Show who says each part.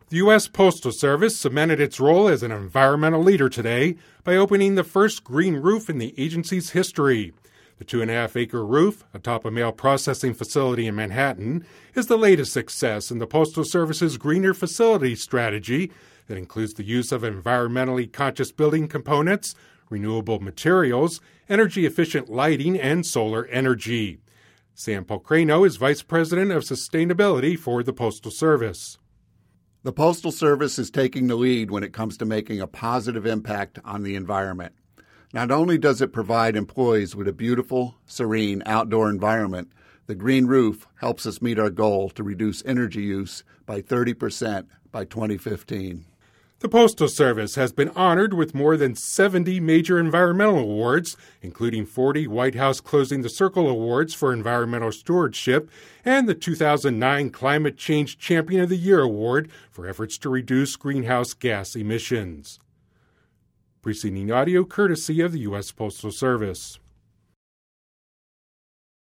Speaker 1: The U.S. Postal Service cemented its role as an environmental leader today by opening the first green roof in the agency's history. The 2.5-acre roof, atop a mail processing facility in Manhattan, is the latest success in the Postal Service's greener facility strategy that includes the use of environmentally conscious building components, renewable materials, energy-efficient lighting, and solar energy. Sam Pulcrano is Vice President of Sustainability for the Postal Service.
Speaker 2: The Postal Service is taking the lead when it comes to making a positive impact on the environment. Not only does it provide employees with a beautiful, serene outdoor environment, the green roof helps us meet our goal to reduce energy use by 30% by 2015.
Speaker 1: The Postal Service has been honored with more than 70 major environmental awards, including 40 White House Closing the Circle Awards for environmental stewardship and the 2009 Climate Change Champion of the Year Award for efforts to reduce greenhouse gas emissions. Preceding audio courtesy of the U.S. Postal Service.